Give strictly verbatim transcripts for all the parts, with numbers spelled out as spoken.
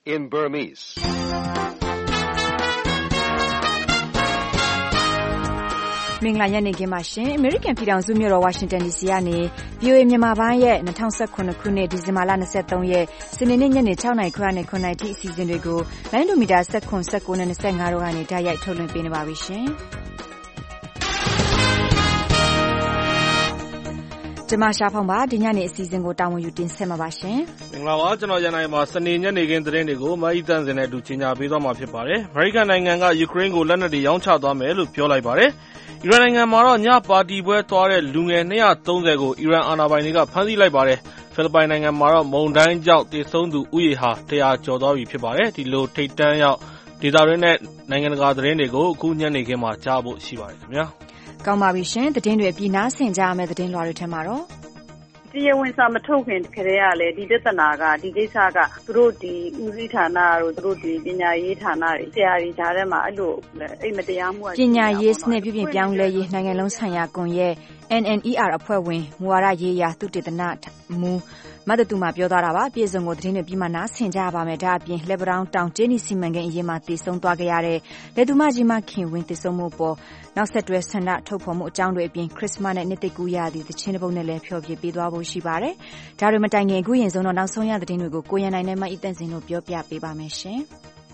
in Burmese. Mingla Yanni Gimashin, American Pidon Zumiro Washington D C ani, View in Yamabaya, Natansa Kunakune, Dizimala Seton ye, Sinin in China Krani Konati season ago, Landumida Second Second and Sangaro and Diet Tolun Binabavishin. Jamasha Pamba, Diani season go down with you in Semabashin. Mingla Yana Masanin again the Rendigo, Maitans and Educhina Bidoma Pipare, American and Ukraine go learn the young child on Melu Piola Bare. Iran and Maronia party were Torre Lunania Tonzego, Iran Anabaniga, Pandi Labare, Philippine and Mara, Mondain Jout, the Sondu Uiha, Tea Chodavi Pibare, the low Titania, Tidarenet, Nangaga Rendigo, Kunyan Gema, Chabo, Shiva. Gamavishan, the Dane Pina Saint Jam at the Dane Lorry tomorrow. Dear when some token, Kareale, the Detanaga, the Desaga, Rudi, Uzitana, Rudi, Dina Yitana, Tiari Tarema, Alo, Emetiamu. Jinya, yes, Nebu Young Lady, Nangalon Sanya Gonye, N N E R a Purwin, Muara Yea, to the Nat, Mu. Mother to my Biodara, Piazon would dinner be manas, Saint Java, Medabi, Lebron town, Jenny Simangan, Yemati, Son Twagayare, Ledumajima King, Winter Somopo, now set to a standard topomo, John being Christmas and Nitiguya, the Chinabone Lepio, Bidwabo Shibare, Taramatang, Guyan Zone, now Sonia, the Dinugo, Guyan, and Emma Itenzino, Biopia, Biba Machine.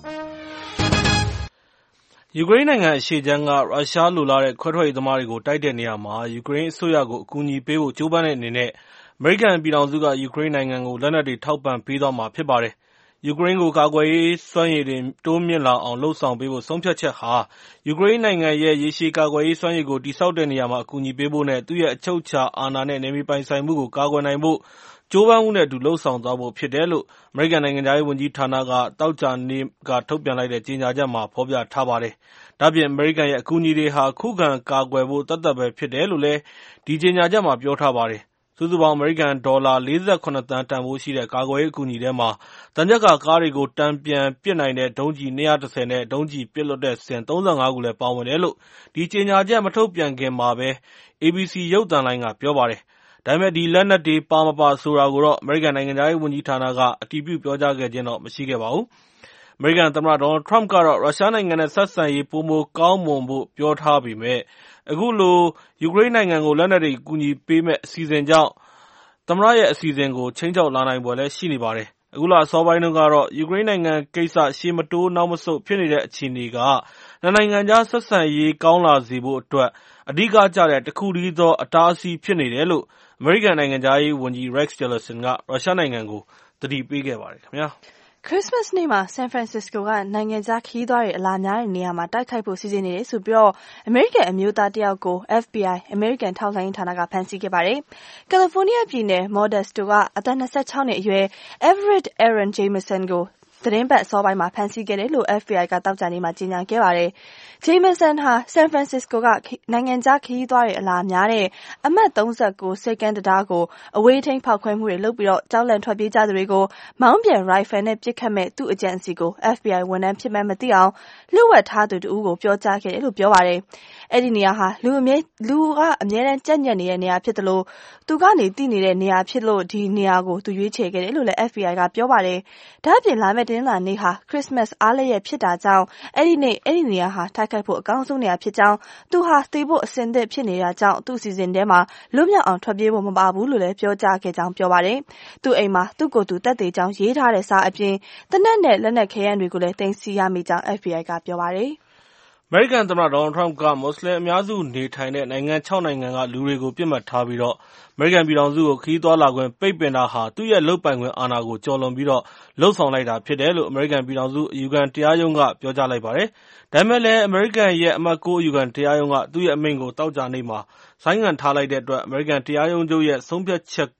Ukraine and Shijanga, Russia, Lula, Quato, the Marigo, Titaniama, Ukraine, Soyago, Kuni, Pevo, Chuban, and Nene. American Bilanzuga, Ukraine and Lena de Taupan Pidoma Pibare. Ukraine go Kagway, Swany, Tomila on Low Sound Bible, Somcha Cheha. Ukraine and Yeshi Kagway, Swany go, the Southern Yama, Kuni Bibone, Tuya Chocha, Anane, Nemi Pai Saimu, Kagwanaimu, Jovan to Low Sound Double Pidelo, American and Iwanji Tanaga, Tauchan name got Topian like the Jinajama, Pobia Tabare. Tabi American Yakuni de Ha, Kugan, Kagwebo, Tatabe Pidelule, D J Najama, Biotabare. Suzuba American dollar, Liza Conatan, Wushi, the Kagway Kunidema, Tanjaka Karigo, Tampian, Pianine, Donji, Neata Sene, Donji, Pilodes, and Tonzang Agule Pawanello, D J Najamatopian Game Mabe, A B C Yotan Langa, Piobare. Dame di Lana de Pamapa Suraguro, American and Wunitanaga, a T P Piojaga Geno, Mashigabao. American Tamara Donald Trump car, Russian and Sasai, Pumo, Kalmombo, Piot Habi me. Agulu, Ukraine and Lanari Guni Pime season Jao. Tamraya season go change out Lana Bole Shinibare. Agula Sobainogaro, Ukraine and Kesa Shimatu Namaso Pinida Chiniga. Nananga Sasai, Kaula Zibo to Adiga Jaret, Kurido, Atasi Pinidelu. American and Jai Wunji Rex Jellison, Russian and go. The deep big yeah. Christmas Nima, San Francisco, Nanganza Hidari, Lana, Niama, Daipo season is to bureau, American Amuta Diago, F B I, American Townsend Tanaga Pansy Gabare, California Pine, Modest Tuga, Adana Satone, Yue, Everett Aaron Jameson go. The name bet saw by my Pansy Gerelu, F B I got up Jani Majina Gavare. Jameson ha, San Francisco got Nanganza Hidari, Lanyare, a mat donza go, second dago, awaiting Palquem Lubio, Jowland Toby Jadrigo, Mount Bien Rifle and Epicame, two agency go, F B I when empty Mamadial, Luat had to Ugo, Pio Jacket, Lubiore. Ediniaha, Lumi, Lua, Mian Janyani, near Pitalo, Tugani, Dini, near Pitlo, Di Niago, to you take it, Lula F B I got Biobare. Dabin Lamadin Niha, Christmas Alea Pita Zao, Edine, Ediniaha, Takapo, Gansonia Pitao, Duha, Stable, Send the Pinia Zao, two season dema, Lumia on Trabibo Mababu, Lule, Pio Jacket, down Biobare. To Emma, to go to that day down, Yeta, Sa Abin, the Nene, Lena K and regulate, thanks Siami down F B I got Biobare. American Donald Trump got Muslim Yazu Nitane and Chonanga Lurigo Pima Tabiro, American Bidanzu, Kidola when Pepinaha, two year low penguin Anago, Jolon Biro, low sound like that, Pidelo, American Bidanzu, Ugan Tiayunga, Pioja Labare, Damele, American Ye Mako, Ugan Tiayunga, two year Mingo, Taujanima, Sang and Talai that American Tiayunjo yet, Sumpia Check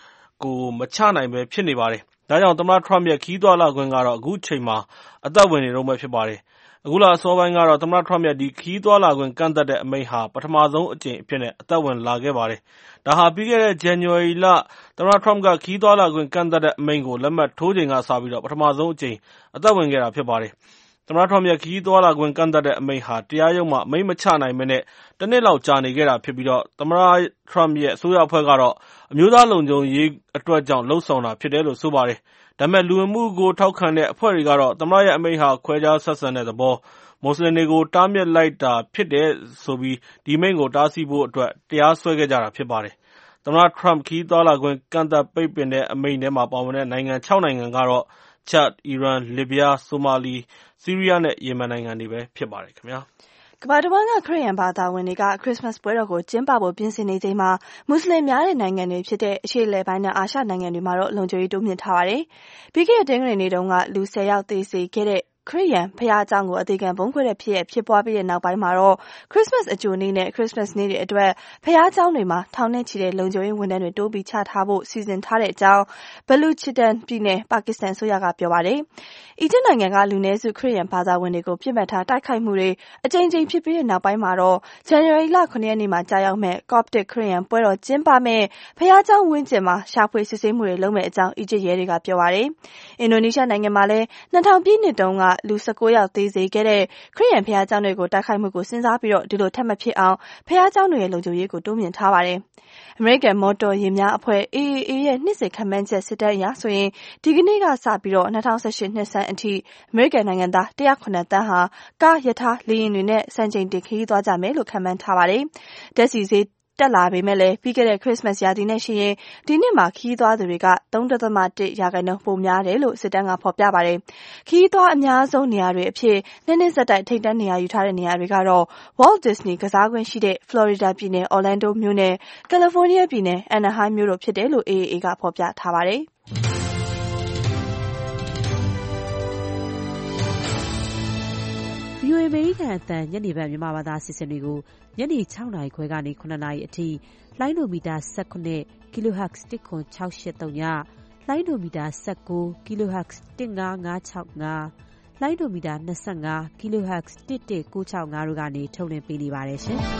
go Machana, Pinibare. Dion Donald Trump, Kidola going out, good chima, at that when it Roma Fibare. Agula Sovanga, Tamara Trumia, the Kidola when Kanda de Meha, but Mazo, Pine, Tawan Lagevare. The Happy January La, Tamara Trumga, Kidola when Kanda de Mango, Lemma, Toding Asabi, but Mazo, J, Tawan Gera Pibare. သမ္မတ Trump ရဲ့ ခရီးသွားလာခွင့်ကန့်သတ်တဲ့အမိန့်ဟာတရားရုံးမှာအမိန့်မချနိုင်ဘဲနဲ့တနှစ်လောက်ကြာနေခဲ့တာဖြစ်ပြီးသမ္မတ Trump ရဲ့အစိုးရအဖွဲ့ကတော့အမျိုးသားလုံခြုံရေးအတွက်ကြောင့်လုပ်ဆောင်တာဖြစ်တယ်လို့ဆိုပါတယ်။ဒါပေမဲ့လူဝင်မှုကိုထောက်ခံတဲ့အဖွဲ့တွေကတော့သမ္မတရဲ့အမိန့်ဟာခွဲခြားဆက်ဆံတဲ့သဘောမွတ်စလင်တွေကိုတားမြစ်လိုက်တာဖြစ်တယ်ဆိုပြီးဒီအမိန့်ကိုတားဆီးဖို့အတွက်တရားစွဲခဲ့ကြတာဖြစ်ပါတယ်။သမ္မတ Trump ခရီးသွားလာခွင့်ကန့်သတ်ပိတ်ပင်တဲ့အမိန့်ထဲမှာပါဝင်တဲ့နိုင်ငံခြောက်နိုင်ငံကတော့ Chad, Iran, Libya, Somalia, Syria နဲ့ Yemen နိုင်ငံတွေပဲဖြစ်ပါတယ်ခင်ဗျာ။ကမ္ဘာတဝန်းကခရစ်ယာန်ဘာသာဝင်တွေကခရစ်စမတ်ပွဲတော်ကိုကျင်းပဖို့ပြင်ဆင်နေချိန်မှာမွတ်စလင်များတဲ့နိုင်ငံတွေဖြစ်တဲ့အရှေ့အလယ်ပိုင်းနဲ့အာရှနိုင်ငံတွေမှာတော့လုံခြုံရေးတိုးမြှင့်ထားပါတယ်။ပြီးခဲ့တဲ့တနင်္ဂနွေနေ့တုန်းကလူဆယ်ယောက်သေစေခဲ့တဲ့ခရစ်ယာန်ဘုရားကျောင်းကိုအသေးခံဗုံးခွဲတဲ့ဖြစ်ရဖြစ်ပွားပြီးတဲ့နောက်ပိုင်းမှာတော့ခရစ်စမတ်အကြိုနေ့နဲ့ခရစ်စမတ်နေ့တွေအတွက်ဘုရားကျောင်းတွေမှာထောင်နဲ့ချီတဲ့လုံခြုံရေးဝန်ထမ်းတွေတိုးပြီးချထားဖို့စီစဉ်ထားတဲ့အကြောင်းဘလူချီတန်ပြည်နယ်ပါကစ္စတန်အစိုးရကပြောပါတယ်။အီဂျစ်နိုင်ငံကလူနည်းစုခရစ်ယာန်ဘာသာဝင်တွေကိုပြစ်မှတ်ထားတိုက်ခိုက်မှုတွေအကြိမ်ကြိမ်ဖြစ်ပြီးတဲ့နောက်ပိုင်းမှာတော့ဇန်နဝါရီလခုနှစ်ရက်နေ့မှာကြာရောက်မဲ့ Coptic ခရစ်ယာန်ပွဲတော်ကျင်းပမဲ့ဘုရားကျောင်းဝင်းကျင်မှာရှာဖွေစစ်ဆေးမှုတွေလုပ်မဲ့အကြောင်းအီဂျစ်ရဲတွေကပြောပါတယ်။အင်ဒိုနီးရှားနိုင်ငံမှာလည်းနှစ်ထောင်ပြည့်နှစ်တုန်းကလူ၁၉ယောက်သေစေခဲ့တဲ့ခရစ်ယာန်ဘုရားကျောင်းတွေကိုတိုက်ခိုက်မှုကိုစဉ်းစားပြီးတော့ဒီလိုထပ်မဖြစ်အောင်ဘုရားကျောင်းတွေရဲ့လုံခြုံရေးကိုတိုးမြှင့်ထားပါတယ်။အမေရိကန်မော်တော်ယာဉ်များအဖွဲ့ A A A ရဲ့နှစ်စဉ်ခန့်မှန်းချက်စစ်တမ်းအရဆိုရင်ဒီကနေ့ကစပြီးတော့၂၀၁၈နှစ်ဆန်းအထိအမေရိကန်နိုင်ငံသား၁၀၇သန်းဟာကားရထားလေယာဉ်တွေနဲ့စံချိန်တင်ခရီးသွားကြမယ်လို့ခန့်မှန်းထားပါတယ်။ဓာတ်ဆီဈေးတက်လာပေမဲ့လည်းပြီးခဲ့တဲ့ခရစ်စမတ်ရာသီနဲ့ရှိရင်ဒီနှစ်မှာခရီးသွားသူတွေက၃.၁ ရာခိုင်နှုန်းပိုများတယ်လို့စစ်တမ်းကဖော်ပြပါတယ်။ခရီးသွားအများဆုံးနေရာတွေအဖြစ်နှစ်နှစ်ဆက်တိုက်ထိပ်တန်းနေရာယူထားတဲ့နေရာတွေကတော့ Walt Disney ကစားကွင်းရှိတဲ့ Florida ပြည်နယ် Orlando မြို့နဲ့ California ပြည်နယ် Anaheim မြို့တို့ဖြစ်တယ်လို့ A A A ကဖော်ပြထားပါတယ်။ V O A အမေရိကန်အသံညနေပိုင်းမြန်မာဘာသာအစီအစဉ်တွေကိုညနေ၆နာရီခွဲကနေ၇နာရီအထိလိုင်းဒိုမီတာ၁၇ kilohertz တစ်ခွန်၆၈၃ညလိုင်းဒိုမီတာ၁၉ kilohertz တစ်၅၅၆၅လိုင်းဒိုမီတာ၂၅ kilohertz တစ်၁၉၆၅တို့ကနေထုတ်လွှင့်ပေးနေပါတယ်ရှင်။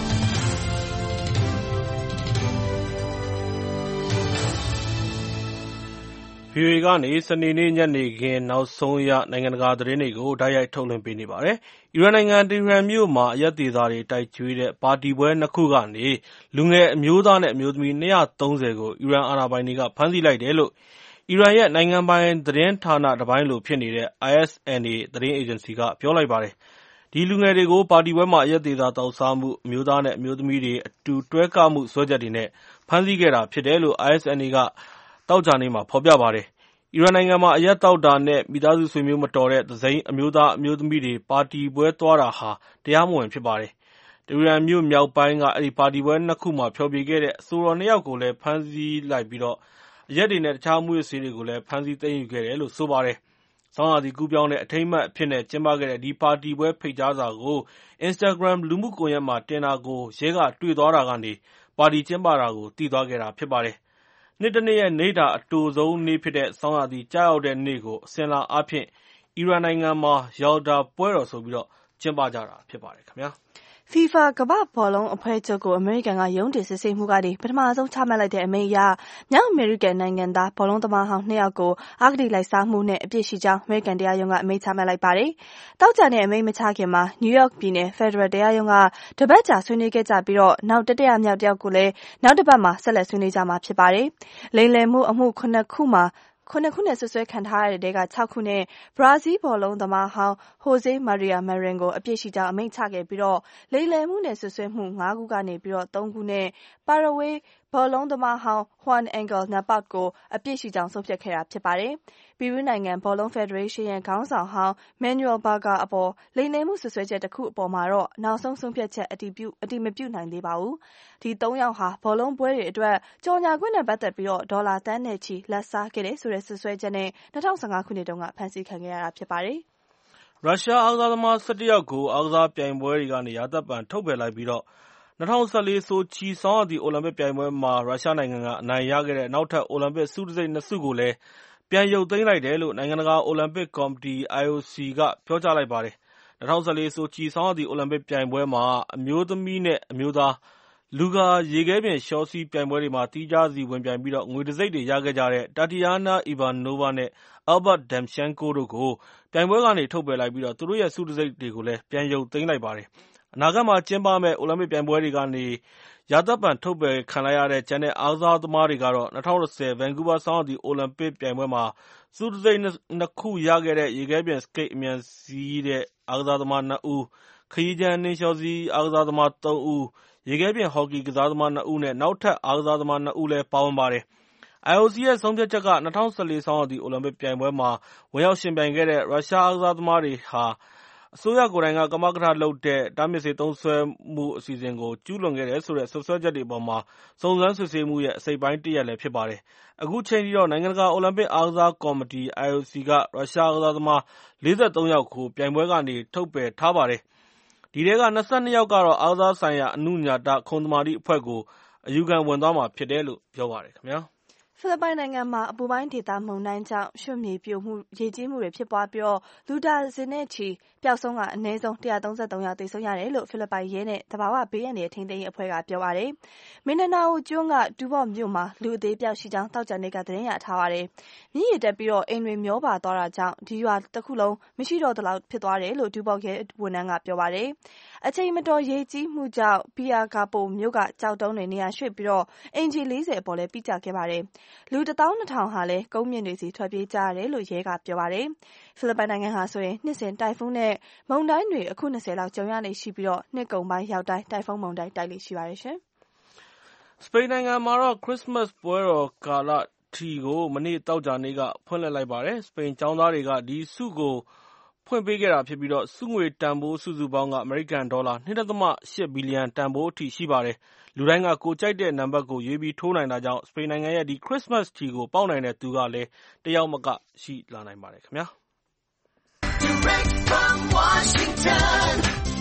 V O A ကနေစနေနေ့ညနေခင်းနောက်ဆုံးရနိုင်ငံတကာသတင်းတွေကိုတိုက်ရိုက်ထုတ်လွှင့်ပေးနေပါတယ်။အီရန်နိုင်ငံတီဟီရန်မြို့မှာအရက်သေစာတွေတိုက်ကျွေးတဲ့ပါတီပွဲနှစ်ခုကနေလူငယ်အမျိုးသားနဲ့အမျိုးသမီး၂၃၀ကိုအီရန်အာဏာပိုင်တွေကဖမ်းဆီးလိုက်တယ်လို့အီရန်ရဲ့နိုင်ငံပိုင်သတင်းဌာနတပိုင်းလိုဖြစ်နေတဲ့ I S N A သတင်းအေဂျင်စီကပြောလိုက်ပါတယ်။ဒီလူငယ်တွေကိုပါတီပွဲမှာအရက်သေစာသောက်စားမှုအမျိုးသားနဲ့အမျိုးသမီးတွေအတူတွဲကမှုစွဲချက်တွေနဲ့ဖမ်းဆီးခဲ့တာဖြစ်တယ်လို့ I S N A ကသောကြာနေ့မှာဖော်ပြပါတယ်။အီရန်နိုင်ငံမှာအရက်သောက်တာနဲ့မိသားစုဆွေမျိုးမတော်တဲ့တစိမ်းအမျိုးသားအမျိုးသမီးတွေပါတီပွဲသွားတာဟာတရားမဝင်ဖြစ်ပါတယ်။တီဟီရန်မြို့မြောက်ပိုင်းကအဲဒီပါတီပွဲနှစ်ခုမှာဖျော်ဖြေခဲ့တဲ့အဆိုတော်နှစ်ယောက်ကိုလည်းဖမ်းဆီးလိုက်ပြီးအရက်တွေနဲ့တခြားမူးယစ်ဆေးတွေကိုလည်းဖမ်းဆီးသိမ်းယူခဲ့တယ်လို့ဆိုပါတယ်။ဆောင်းရာသီကူးပြောင်းတဲ့အထိမ်းအမှတ်အဖြစ်နဲ့ကျင်းပခဲ့တဲ့ဒီပါတီပွဲဖိတ်ကြားစာကို Instagram လူမှုကွန်ရက်မှာတင်တာကိုရဲကတွေ့သွားတာကနေပါတီကျင်းပတာကိုသိသွားခဲ့တာဖြစ်ပါတယ်။နှစ်တစ်နှစ်ရဲ့နေ့တာအတိုဆုံးနေ့ဖြစ်တဲ့ဆောင်းရာသီကျရောက်တဲ့နေ့ကိုအစဉ်အလာအားဖြင့်အီရန်နိုင်ငံမှာ Yalda ပွဲတော်ဆိုပြီးကျင်းပကြတာဖြစ်ပါတယ်ခင်ဗျာ။ FIFA ကမ္ဘာ့ဘောလုံးအဖွဲ့ချုပ်ကိုအမေရိကန်ကရုံးတင်စစ်ဆေးမှုကနေပထမဆုံးချမှတ်လိုက်တဲ့အမိန့်အရမြောက်အမေရိကန်နိုင်ငံသားဘောလုံးသမားဟောင်းနှစ်ယောက်ကိုအဂတိလိုက်စားမှုနဲ့အပြစ်ရှိကြောင်းအမေရိကန်တရားရုံးကအမိန့်ချမှတ်လိုက်ပါတယ်။တောက်ကြတဲ့အမိန့်မချခင်မှာနယူးယောက်ပြည်နယ်ဖက်ဒရယ်တရားရုံးကတပတ်ကြာဆွေးနွေးခဲ့ကြပြီးတော့နောက်တတိယမြောက်တယောက်ကိုလည်းနောက်တစ်ပတ်မှာဆက်လက်ဆွေးနွေးကြမှာဖြစ်ပါတယ်။လိမ်လည်မှုအမှုခုနှစ်ခုမှာခုနှစ်ခုနဲ့ဆွဆွဲခံထားရတဲ့က၆ခုနဲ့ဘရာဇီးဘောလုံးသမားဟောင်း Jose Maria Marin ကိုအပြစ်ရှိကြောင်းအမိန့်ချခဲ့ပြီးတော့လိမ်လည်မှုနဲ့ဆွဆွဲမှု၅ခုကနေပြီးတော့၃ခုနဲ့ပါရဝေးဘောလုံးသမားဟောင်း Juan Angel Napot ကိုအပြစ်ရှိကြောင်းဆုံးဖြတ်ခဲ့တာဖြစ်ပါတယ်။ပြည်တွင်းနိုင်ငံဘောလုံးဖက်ဒရေးရှင်းရဲ့ခေါင်းဆောင်ဟောင်း Manuel Berger အပေါ်လိမ်လည်မှုဆွဆွဲချက်တစ်ခုအပေါ်မှာတော့နောက်ဆုံးဆုံးဖြတ်ချက်အတည်ပြုအတည်မပြုနိုင်သေးပါဘူး။ဒီသုံးယောက်ဟာဘောလုံးပွဲတွေအတွက်ကြော်ညာခွင့်နဲ့ပတ်သက်ပြီးတော့ဒေါ်လာသန်းနဲ့ချီလက်စားခဲ့တယ်ဆိုတဲ့ဆွဆွဲချက်နဲ့၂၀၁၅ခုနှစ်တုန်းကဖမ်းဆီးခံခဲ့ရတာဖြစ်ပါတယ်။ရုရှားအားကစားသမား၁၁ယောက်ကိုအားကစားပြိုင်ပွဲတွေကနေရာသက်ပန်ထုတ်ပယ်လိုက်ပြီးတော့၂၀၁၄ဆိုချီဆောင်းရာသီအိုလံပစ်ပြိုင်ပွဲမှာရုရှားနိုင်ငံကအနိုင်ရခဲ့တဲ့နောက်ထပ်အိုလံပစ်ဆုတံဆိပ်နှစ်ဆုကိုလည်းပြန်ရုပ်သိမ်းလိုက်တယ်လို့နိုင်ငံတကာအိုလံပစ်ကော်မတီ I O C ကပြောကြားလိုက်ပါတယ်။၂၀၁၄ဆိုချီဆောင်းရာသီအိုလံပစ်ပြိုင်ပွဲမှာအမျိုးသမီးနဲ့အမျိုးသားလူဂါရေခဲပြင်လျှောစီးပြိုင်ပွဲတွေမှာသီးခြားစီဝင်ပြိုင်ပြီးတော့ငွေတံဆိပ်တွေရခဲ့ကြတဲ့ Tatiana Ivanova နဲ့ Albert Demchenko တို့ကိုပြိုင်ပွဲကနေထုတ်ပယ်လိုက်ပြီးသူတို့ရဲ့ဆုတံဆိပ်တွေကိုလည်းပြန်ရုပ်သိမ်းလိုက်ပါတယ်။ အနာဂတ်မှာကျင်းပမယ့်အိုလံပစ်ပြိုင်ပွဲတွေကနေရာသက်ပန်ထုတ်ပယ်ခံလိုက်ရတဲ့ကျန်တဲ့အားကစားသမားတွေကတော့၂၀၂၀ ဗန်ကူးဗားဆောင်းရာသီအိုလံပစ်ပြိုင်ပွဲမှာဆုတံဆိပ်နှစ်ခုရခဲ့တဲ့ရေခဲပြင်စကိတ်အမြန်စီးအားကစားသမားနှစ်ဦး၊ ခရီးကြမ်းနှင်းလျှောစီးအားကစားသမားသုံးဦး၊ ရေခဲပြင်ဟော်ကီကစားသမားနှစ်ဦးနဲ့နောက်ထပ်အားကစားသမားနှစ်ဦးလည်းပါဝင်ပါတယ်။ အိုင်အိုစီ ရဲ့ဆုံးဖြတ်ချက်က၂၀၁၄ ဆောင်းရာသီအိုလံပစ်ပြိုင်ပွဲမှာဝင်ရောက်ယှဉ်ပြိုင်ခဲ့တဲ့ရုရှားအားကစားသမားတွေဟာအစိုးရကိုယ်တိုင်ကကမကထလုပ်တဲ့တားမြစ်ဆေးသုံးစွဲမှုအစီအစဉ်ကိုကျူးလွန်ခဲ့တယ်ဆိုတဲ့စွပ်စွဲချက်တွေအပေါ်စုံစမ်းစစ်ဆေးမှုရဲ့အစိတ်အပိုင်းတရပ်လည်းဖြစ်ပါတယ်။ အခုချိန်ထိတော့နိုင်ငံတကာအိုလံပစ်အားကစားကော်မတီ အိုင်အိုစီ ကရုရှားအားကစားသမားလေးဆယ့်သုံးယောက်ကိုပြိုင်ပွဲကနေထုတ်ပယ်ထားပါတယ်။ ဒီထဲက၂၂ ယောက်ကတော့အားကစားဆိုင်ရာအနုညာတခုံသမာဓိအဖွဲ့ကိုအယူခံဝင်သွားမှာဖြစ်တယ်လို့ပြောပါတယ်ခင်ဗျာ။ဖိလစ်ပိုင်နိုင်ငံမှာအပူပိုင်းဒေသမုန်တိုင်းကြောင့်ရွှံ့မြေပြိုမှုရေကြီးမှုတွေဖြစ်ပွားပြီးလူဒါဇင်နဲ့ချီပျောက်ဆုံးကအနည်းဆုံး၁၃၃ယောက်သေဆုံးရတယ်လို့ဖိလစ်ပိုင်ရဲနဲ့သဘာဝဘေးအန္တရာယ်ထိန်းသိမ်းရေးအဖွဲ့ကပြောပါတယ်။ မင်ဒါနာအိုကျွန်းကတူဘော့မြို့မှာလူအသေအပျောက်ရှိကြောင်းသောကြာနေ့ကသတင်းရထားပါတယ်။မြစ်ရေတက်ပြီးအိမ်တွေမျောပါသွားတာကြောင့်ဒီရွာတခုလုံးမရှိတော့သလောက်ဖြစ်သွားတယ်လို့တူဘော့ရဲဝန်ထမ်းကပြောပါတယ်။အချိန်မတော်ရေကြီးမှုကြောင့် Piagabo မြို့ကကျောက်တုံးတွေနေရာရွှေ့ပြီးအိမ်ခြေလေးဆယ်အပေါ်လည်းပိကျခဲ့ပါတယ်။လူတသောင်းနှစ်ထောင်ဟာလည်းကုန်းမြင့်တွေဆီထွက်ပြေးကြရတယ်လို့ရဲကပြောပါတယ်။ဖိလစ်ပိုင်နိုင်ငံဟာဆိုရင်နှစ်စဉ်တိုင်ဖုန်းနဲ့မုန်တိုင်းတွေအခု၂၀လောက်ကြုံရလေ့ရှိပြီးနှစ်ကုန်ပိုင်းရောက်တိုင်းတိုင်ဖုန်းမုန်တိုင်းတိုက်လေ့ရှိပါတယ်ရှင်။စပိန်နိုင်ငံမှာခရစ္စမတ်ပွဲတော်ကာလထီကိုမနေ့သောကြာနေ့ကဖွင့်လှစ်လိုက်ပါတယ်။စပိန်ကျောင်းသားတွေကဒီဆုကိုဖွင့်ပေးခဲ့တာဖြစ်ပြီးဆုငွေတန်ဖိုးစုစုပေါင်းကအမေရိကန်ဒေါ်လာ ၂.၈ ဘီလီယံတန်ဖိုးအထိရှိပါတယ်။လူတိုင်းကကိုယ်ကြိုက်တဲ့နံပါတ်ကိုရွေးပြီးထိုးနိုင်တာကြောင့်စပိန်နိုင်ငံရဲ့ခရစ္စမတ်ထီကိုပေါက်နိုင်တဲ့သူကလည်းတယောက်မကရှိလာနိုင်ပါတယ်ခင်ဗျာ။ Direct from Washington,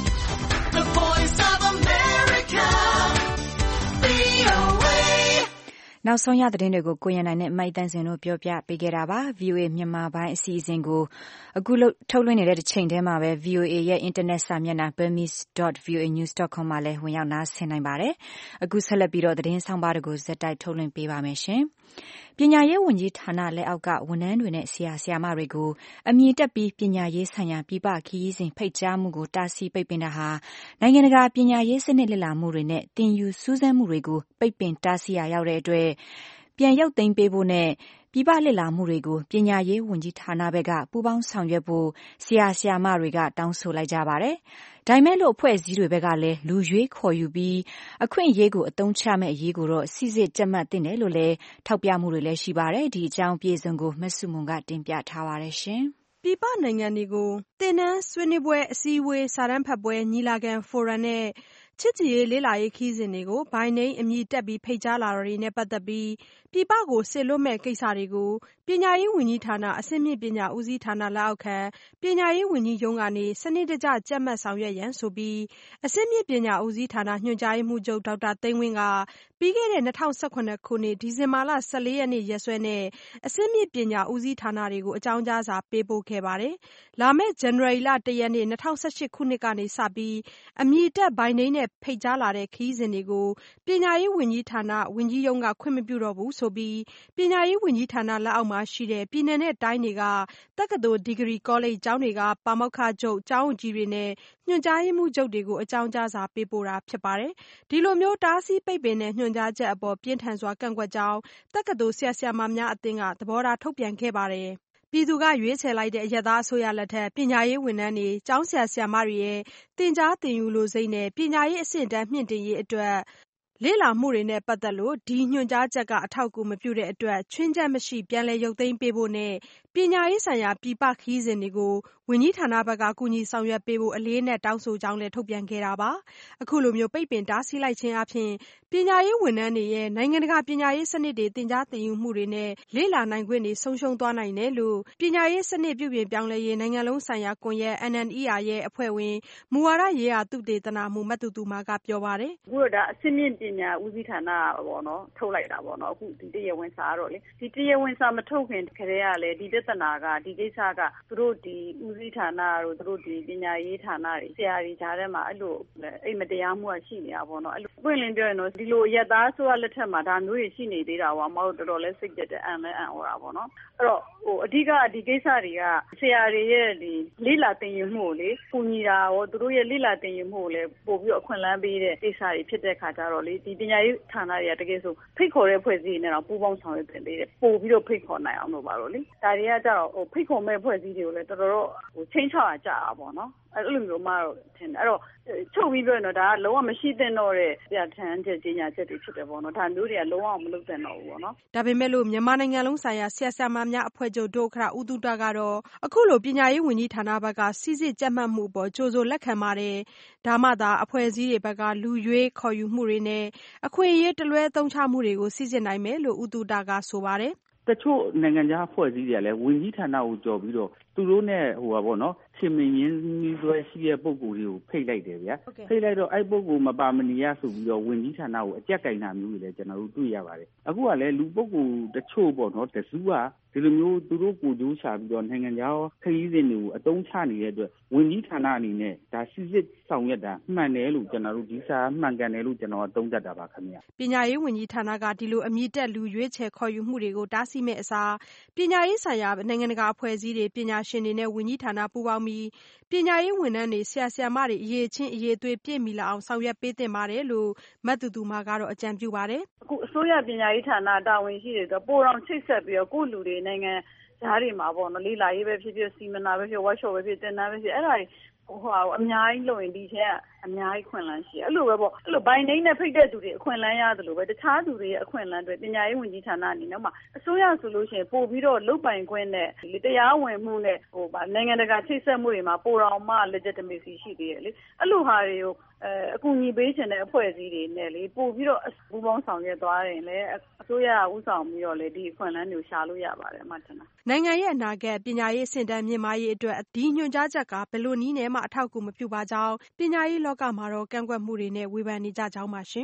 the voice of America, ဗွီအိုအေနောက်ဆုံးရသတင်းတွေကိုကိုရန်နိုင်နဲ့မိုက်တန်းစင်တို့ပြောပြပေးခဲ့တာပါ။ ဗွီအိုအေမြန်မာပိုင်းအစီအစဉ်ကိုအခုထုတ်လွှင့်နေတဲ့တစ်ချိန်တည်းမှာပဲ ဗွီအိုအေရဲ့အင်တာနက်စာမျက်နှာ burmese dot v o a news dot com မှာလည်းဝင်ရောက်နားဆင်နိုင်ပါတယ်။အခုဆက်လက်ပြီးတော့သတင်းဆောင်ပါတွေကိုဇက်တိုက်ထုတ်လွှင့်ပေးပါမယ်ရှင်။ပညာရေးဝန်ကြီးဌာနလက်အောက်ကဝန်ထမ်းတွေနဲ့ဆရာဆရာမတွေကိုအမြင့်တက်ပြီးပညာရေးဆိုင်ရာပြည်ပခရီးစဉ်ဖိတ်ကြားမှုကိုတားဆီးပိတ်ပင်တာဟာနိုင်ငံတကာပညာရေးစနစ်လစ်လာမှုတွေနဲ့တင်ယူစူးစမ်းမှုတွေကိုပိတ်ပင်တားဆီးရာရောက်တဲ့အတွက်ပြန်ရုပ်သိမ်းပေးဖို့နဲ့ပြည်ပလစ်လာမှုတွေကိုပညာရေးဝန်ကြီးဌာနဘက်ကပူးပေါင်းဆောင်ရွက်ဖို့ဆရာဆရာမတွေကတောင်းဆိုလိုက်ကြပါတယ်။ဒါပေမဲ့လို့အဖွဲ့အစည်းတွေဘက်ကလည်းလူရွေးခေါ်ယူပြီးအခွင့်အရေးကိုအသုံးချမဲ့အရေးကိုတော့စီစစ်ကြက်မှတ်တင်တယ်လို့လည်းထောက်ပြမှုတွေလည်းရှိပါတယ်။ဒီအကြောင်းပြေဆုံးကိုမဆုမွန်ကတင်ပြထားပါတယ်ရှင်။ပြည်ပနိုင်ငံတွေကိုသင်တန်းဆွေးနွေးပွဲအစည်းအဝေးစာတမ်းဖတ်ပွဲညီလာခံဖိုရမ်နဲ့ချစ်ကြည်ရေးလေ့လာရေးခီးစဉ်တွေကိုဘိုင်နိမ်းအမည်တက်ပြီးဖိတ်ကြားလာတာတွေနဲ့ပတ်သက်ပြီးပြည်ပကိုစေလွှတ်မဲ့ကိစ္စတွေကိုပညာရေးဝန်ကြီးဌာနအဆင့်မြင့်ပညာဦးစီးဌာနလက်အောက်ခံပညာရေးဝန်ကြီးရုံးကနေစနစ်တကျကြက်မှတ်ဆောင်ရွက်ရန်ဆိုပြီးအဆင့်မြင့်ပညာဦးစီးဌာနညွှန်ကြားရေးမှူးချုပ်ဒေါက်တာသိန်းဝင်းကပြီးခဲ့တဲ့၂၀၁၇ခုနှစ်ဒီဇင်ဘာလ၁၄ရက်နေ့ရက်စွဲနဲ့အဆင့်မြင့်ပညာဦးစီးဌာနတွေကိုအကြောင်းကြားစာပေးပို့ခဲ့ပါတယ်။လာမယ့်ဇန်နဝါရီလ၁ရက်နေ့၂၀၁၈ခုနှစ်ကနေစပြီးအမည်တက်ဘိုင်နိမ်းနဲ့ဖိတ်ကြားလာတဲ့ခရီးစဉ်တွေကိုပညာရေးဝန်ကြီးဌာနဝန်ကြီးရုံးကခွင့်မပြုတော့ဘူးဆိုပြီးပညာရေးဝန်ကြီးဌာနလက်အောက်မှာရှိတဲ့ပြည်နယ်နဲ့တိုင်းတွေကတက္ကသိုလ်ဒီဂရီကောလိပ်ကျောင်းတွေကပါမောက္ခချုပ်ကျောင်းအုပ်ကြီးတွေနဲ့ညွှန်ကြားရေးမှူးချုပ်တွေကိုအကြောင်းကြားစာပေးပို့တာဖြစ်ပါတယ်။ဒီလိုမျိုးတားဆီးပိတ်ပင်တဲ့ညွှန်ကြားချက်အပေါ်ပြင်းထန်စွာကန့်ကွက်ကြောင်းတက္ကသိုလ်ဆရာဆရာမများအသင်းကသဘောထားထုတ်ပြန်ခဲ့ပါတယ်။ပြည်သူကရွေးချယ်လိုက်တဲ့အရပ်သားအစိုးရလက်ထက်ပညာရေးဝန်ထမ်းတွေကျောင်းဆရာဆရာမတွေရဲ့သင်ကြားသင်ယူလိုစိတ်နဲ့ပညာရေးအဆင့်အတန်းမြင့်တင်ရေးအတွက်လေ့လာမှုတွေနဲ့ပတ်သက်လို့ဒီညွှန်ကြားချက်ကအထောက်အကူမပြုတဲ့အတွက်ချွင်းချက်မရှိပြန်လည်ရုပ်သိမ်းပေးဖို့နဲ့ပညာရေးဆိုင်ရာပြည်ပခရီးစဉ်တွေကိုဝန်ကြီးဌာနဘက်ကကူညီဆောင်ရွက်ပေးဖို့အလေးအနက်တောင်းဆိုကြောင်းလည်းထုတ်ပြန်ခဲ့တာပါ။အခုလိုမျိုးပိတ်ပင်တားဆီးလိုက်ခြင်းအပြင်ပညာရေးဝန်ထမ်းတွေရဲ့နိုင်ငံတကာပညာရေးစနစ်တွေသင်ကြားသင်ယူမှုတွေနဲ့လေ့လာနိုင်ခွင့်တွေဆုံးရှုံးသွားနိုင်တယ်လို့ပညာရေးစနစ်ပြုပြင်ပြောင်းလဲရေးနိုင်ငံလုံးဆိုင်ရာကွန်ရက် N N E R ရဲ့အဖွဲ့ဝင်မူဝါဒရေးရာသုတေသနမှူးမတူတူမာကပြောပါတယ်။အခုတော့ဒါအဆင့်မြင့်ပညာဦးစီးဌာနပေါ့နော်ထုတ်လိုက်တာပေါ့နော်အခုဒီတရားဝင်စာကတော့လေဒီတရားဝင်စာမထုတ်ခင်ခရဲကလည်းဒီပြဿနာကဒီကိစ္စကသူတို့ဒီဦးစီးဌာနတို့သူတို့ဒီပညာရေးဌာနတွေဆရာတွေကြားထဲမှာအဲ့လိုအိမ်မတရားမှုရှိနေတာပေါ့နော်အဲ့လိုပွင့်လင်းပြောရင်တော့ဒီလိုရက်သားဆိုရလက်ထက်မှာဒါမျိုးတွေရှိနေသေးတာပေါ့အမတို့တော်တော်လေးစိတ်ကြက်တဲ့အံလဲအံ့ဩတာပေါ့နော်အဲ့တော့ဟိုအဓိကဒီကိစ္စတွေကဆရာတွေရဲ့ဒီလိလာတင်ယူမှုကိုလေပူညီတာရောသူတို့ရဲ့လိလာတင်ယူမှုကိုလည်းပို့ပြီးအခွင့်အလမ်းပေးတဲ့ကိစ္စတွေဖြစ်တဲ့ခါကျတော့လေဒီပညာရေးဌာနတွေကတကယ်ဆိုဖိတ်ခေါ်တဲ့ဖွဲ့စည်းနေတော့ပူးပေါင်းဆောင်ရွက်တင်သေးတယ်ပို့ပြီးတော့ဖိတ်ခေါ်နိုင်အောင်လို့ပါတော့လေဒါတွေကကြတော့ဟိုဖိတ်ခေါ်မဲ့ဖွဲ့စည်းတွေကိုလည်းတော်တော်ဟိုချင်းချောက်ရကြတာပေါ့နော်အဲ့လိုမျိုးမှတော့ထင်တယ်အဲ့တော့ချုပ်ပြီးပြောရင်တော့ဒါကလုံးဝမရှိသင့်တော့တဲ့ပြဋ္ဌာန်းချက်ကြီးညာချက်တွေဖြစ်တယ်ပေါ့နော်ဒါမျိုးတွေကလုံးဝမလုပ်သင့်တော့ဘူးပေါ့နော်ဒါပေမဲ့လို့မြန်မာနိုင်ငံလုံးဆိုင်ရာဆရာဆရာမများအဖွဲ့ချုပ်ဒုဥက္ကဋ္ဌဦးတူတာကတော့အခုလိုပညာရေးဝန်ကြီးဌာနဘက်ကစီစစ်ကြက်မှတ်မှုပေါ်ကြိုးစိုးလက်ခံပါတယ်ဒါမှသာအဖွဲ့အစည်းတွေဘက်ကလူရွေးခေါ်ယူမှုတွေနဲ့အခွင့်အရေးတလွဲသုံးချမှုတွေကိုစီစစ်နိုင်မယ်လို့ဦးတူတာကဆိုပါတယ်တချို့နိုင်ငံခြားအဖွဲ့အစည်းတွေကလည်းဝန်ကြီးဌာနကိုကြော်ပြီးတော့သူတို့နဲ့ဟိုပါပေါ့နော်ရှင်မင်းရင်းနှီးဆွဲရှိတဲ့ပုံကိုယ်တွေကိုဖိတ်လိုက်တယ်ဗျာဖိတ်လိုက်တော့အဲ့ပုံကိုယ်မပါမနေရဆိုပြီးတော့ဝန်ကြီးဌာနကိုအကြက်ကင်တာမျိုးတွေလည်းကျွန်တော်တို့တွေ့ရပါတယ်အခုကလည်းလူပုံကိုယ်တချို့ပေါ့နော်တစုကဒီလိုမျိုးသူတို့ကိုကြိုးချပြီးတော့နိုင်ငံခြားခရီးစဉ်တွေကိုအတုံးချနေတဲ့အတွက်ဝန်ကြီးဌာနအနေနဲ့ဒါစစ်စစ်ဆောင်ရွက်တာမှန်တယ်လို့ကျွန်တော်တို့ဒီစာမှန်ကန်တယ်လို့ကျွန်တော်သုံးသပ်တာပါခင်ဗျာပညာရေးဝန်ကြီးဌာနကဒီလိုအမြင့်တက်လူရွေးချယ်ခေါ်ယူမှုတွေကိုတားဆီးမဲ့အစားပညာရေးဆိုင်ရာနိုင်ငံတကာအဖွဲ့အစည်းတွေပညာရှင်တွေနဲ့ဝန်ကြီးဌာနပူးပေါင်းပြီးပညာရေးဝန်ထမ်းတွေဆရာဆရာမတွေအရေးချင်းအရေးသွေးပြည့်မီလာအောင်ဆောင်ရွက်ပေးသင့်ပါတယ်လို့မတ်တူတူမာကတော့အကြံပြုပါတယ်အခုအစိုးရပညာရေးဌာနတာဝန်ရှိတွေဆိုပိုးတော်ချိတ်ဆက်ပြီးတော့ကိုယ့်လူတွေနိုင်ငံဓာတ်တွေမှာပေါ့နော်လေးလာရေးပဲဖြစ်ဖြစ်စီမနာပဲဖြစ် workshop ပဲဖြစ်တင်တန်းပဲဖြစ်အဲ့ဒါတွေဟိုအများကြီးလုပ်ရင်ဒီထဲကအများကြီးခွင့်လန်းရှိအဲ့လိုပဲပေါ့အဲ့လိုဘိုင်နေနဲ့ဖိတ်တဲ့သူတွေအခွင့်လန်းရတယ်လို့ပဲတခြားသူတွေရဲ့အခွင့်လန်းတွေပညာရေးဝန်ကြီးဌာနအနေနဲ့မှအစိုးရဆိုလို့ရှိရင်ပို့ပြီးတော့လုတ်ပိုင်ခွင့်နဲ့ဒီတရားဝင်မှုနဲ့ဟိုဗာနိုင်ငံတကာချိတ်ဆက်မှုတွေမှာပိုတော်မှ legitimacy ရှိသေးတယ်လေအဲ့လိုဟာတွေကိုအဲအကူအညီပေးချင်တဲ့အဖွဲ့အစည်းတွေနဲ့လေပို့ပြီးတော့ပူးပေါင်းဆောင်ရွက်သွားရင်လည်းအစိုးရကဥဆောင်ပြီးတော့လေဒီအခွင့်လန်းတွေကိုရှာလို့ရပါတယ်အမှန်တမ်းနိုင်ငံရဲ့အနာဂတ်ပညာရေးအဆင့်တန်းမြင့်မားရေးအတွက်ဒီညွှန်ကြားချက်ကဘယ်လိုနည်းနဲ့မှအထောက်အကူမပြုပါကြောင်းပညာရေးလောကမှာတော့ကန့်ကွက်မှုတွေနဲ့ဝေဖန်နေကြကြောင်းပါရှင်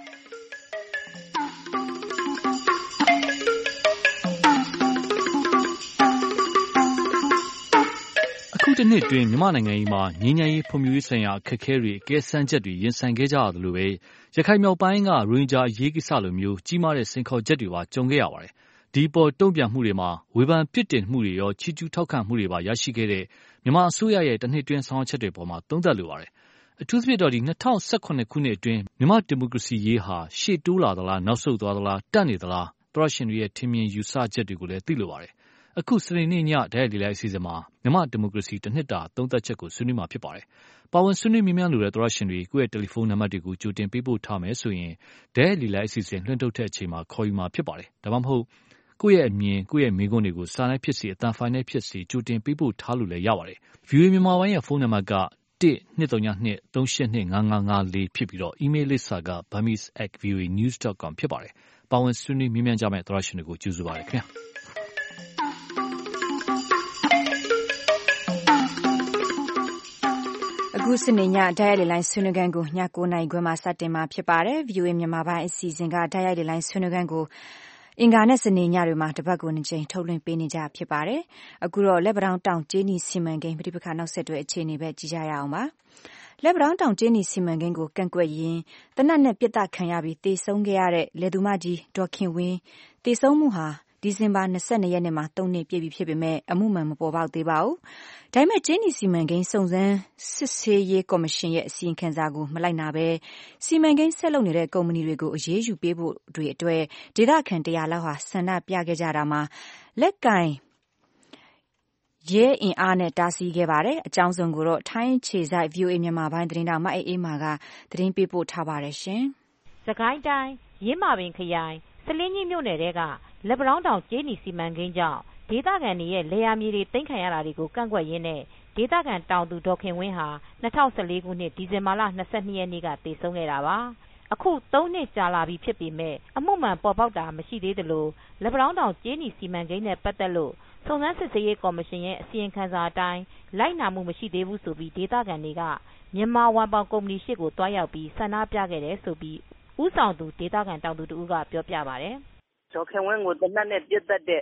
အခုတစ်နှစ်တွင်မြန်မာနိုင်ငံကြီးမှာငြိမ်းချမ်းရေးဖွံ့ဖြိုးရေးဆိုင်ရာအခက်အခဲတွေအကဲစမ်းချက်တွေရင်ဆိုင်ခဲ့ကြရတယ်လို့ပဲရခိုင်မြောက်ပိုင်းကရိုဟင်ဂျာအရေးကိစ္စလိုမျိုးကြီးမားတဲ့စိန်ခေါ်ချက်တွေပါကြုံခဲ့ရပါတယ်ဒီပေါ်တုံ့ပြန်မှုတွေမှာဝေဖန်ပြစ်တင်မှုတွေရောချီးကျူးထောက်ခံမှုတွေပါရရှိခဲ့တဲ့မြန်မာအစိုးရရဲ့တစ်နှစ်တွင်းဆောင်ရွက်ချက်တွေပေါ်မှာသုံးသပ်လိုပါတယ်အထူးသဖြင့်တော့ဒီ၂၀၁၇ခုနှစ်အတွင်းမြန်မာဒီမိုကရေစီရေးဟာရှေ့တိုးလာသလားနောက်ဆုတ်သွားသလားတန့်နေသလားသောရရှင်တွေရဲ့ထင်မြင်ယူဆချက်တွေကိုလည်းသိလိုပါတယ်အခုစနေနေ့ညဓာတ်ရိုက်လေလိုက်အစီအစဉ်မှာမြန်မာဒီမိုကရေစီတစ်နှစ်တာသုံးသပ်ချက်ကိုဆွေးနွေးမှာဖြစ်ပါတယ်ပါဝင်ဆွေးနွေးမြင်များလိုတဲ့သောရရှင်တွေကိုယ့်ရဲ့တယ်လီဖုန်းနံပါတ်တွေကိုကြိုတင်ပေးပို့ထားမယ်ဆိုရင်ဓာတ်ရိုက်လေလိုက်အစီအစဉ်လွှင့်ထုတ်တဲ့အချိန်မှာခေါ်ယူမှာဖြစ်ပါတယ်ဒါမှမဟုတ်ကိုယ့်ရဲ့အမြင်ကိုယ့်ရဲ့မိကုန်းတွေကိုစာနဲ့ဖြစ်စီအတန်ဖိုင်နဲ့ဖြစ်စီကြိုတင်ပေးပို့ထားလို့လည်းရပါတယ် ဗွီအိုအေ မြန်မာပိုင်းရဲ့ဖုန်းနံပါတ်ကတစ် နှစ် သုံး နှစ် သုံး ရှစ် နှစ် ငါး ငါး ငါး လေးဖြစ်ပြီးတော့ email လိပ်စာက burmese at voanews dot com ဖြစ်ပါတယ်။ပါဝင်ဆွေးနွေးမြင်းမြန်းကြမယ့်သောရရှင်တွေကိုကျေးဇူးပါတယ်ခင်ဗျာ။အခုစနေညဓာတ်ရိုက်လေလိုင်းဆွေးနွေးခန်းကိုညကိုးနာရီခွဲမှာစတင်မှာဖြစ်ပါတယ်။ ဗွီအိုအေ မြန်မာပိုင်းအစီအစဉ်ကဓာတ်ရိုက်လေလိုင်းဆွေးနွေးခန်းကိုအင်္ဂါနဲ့စနေညတွေမှာတပတ်ကိုနှစ်ကြိမ်ထုတ်လွှင့်ပေးနေကြဖြစ်ပါတယ်။အခုတော့လက်ပတောင်းတောင်ကျေးနီစီမံကိန်းပြဋ္ဌာန်းနောက်ဆက်တွဲအခြေအနေပဲကြည့်ကြရအောင်ပါ။လက်ပတောင်းတောင်ကျေးနီစီမံကိန်းကိုကန့်ကွက်ရင်းတနတ်နဲ့ပြစ်ဒဏ်ခံရပြီးတေဆုံးခဲ့ရတဲ့လယ်သူမကြီးဒေါ်ခင်ဝင်းတေဆုံးမှုဟာဒီဇင်ဘာ၂၂ရက်နေ့မှာသုံးနှစ်ပြည့်ပြီဖြစ်ပေမဲ့အမှုမှန်မပေါ်ပေါက်သေးပါဘူး။ဒါပေမဲ့ကျေးနီစီမံကိန်းစုံစမ်းစစ်ဆေးရေးကော်မရှင်ရဲ့အစီရင်ခံစာကိုမလိုက်နာဘဲစီမံကိန်းဆက်လုပ်နေတဲ့ကုမ္ပဏီတွေကိုအရေးယူပေးဖို့တွေအတွက်ဒေသခံတရာလောက်ဟာဆန္ဒပြခဲ့ကြတာမှာလက်ကင်ရဲအင်အားနဲ့တားဆီးခဲ့ပါတယ်။အကြောင်းစုံကိုတော့ထိုင်းခြေဆိုင် ဗွီအိုအေ မြန်မာပိုင်းသတင်းတောက်မအေးအေးမာကသတင်းပေးပို့ထားပါတယ်ရှင်။စကိုင်းတိုင်းရင်းမာပင်ခရိုင်စလင်းကြီးမြို့နယ်တဲကလက်ပတောင်းတောင်ကျေးနီစီမံကိန်းကြောင့်ဒေသခံတွေရဲ့လယ်ယာမြေတွေသိမ်းခံရတာတွေကိုကန့်ကွက်ရင်းနဲ့ဒေသခံတောင်သူဒေါ်ခင်ဝင်းဟာ၂၀၁၄ခုနှစ်ဒီဇင်ဘာလ၂၂ရက်နေ့ကသေဆုံးခဲ့တာပါ။အခုသုံးနှစ်ကြာလာပြီဖြစ်ပေမဲ့အမှုမှန်ပေါ်ပေါက်တာမရှိသေးသလိုလက်ပတောင်းတောင်ကျေးနီစီမံကိန်းနဲ့ပတ်သက်လို့စုံစမ်းစစ်ဆေးရေးကော်မရှင်ရဲ့အစီရင်ခံစာအတိုင်းလိုက်နာမှုမရှိသေးဘူးဆိုပြီးဒေသခံတွေကမြန်မာဝန်ပေါင်ကုမ္ပဏီရှိကိုတွားရောက်ပြီးဆန္ဒပြခဲ့တယ်ဆိုပြီးဦးဆောင်သူဒေသခံတောင်သူတို့ကပြောပြပါတယ်။ဒေါ်ခင်ဝင်းကိုတနတ်နဲ့ပြစ်တက်တဲ့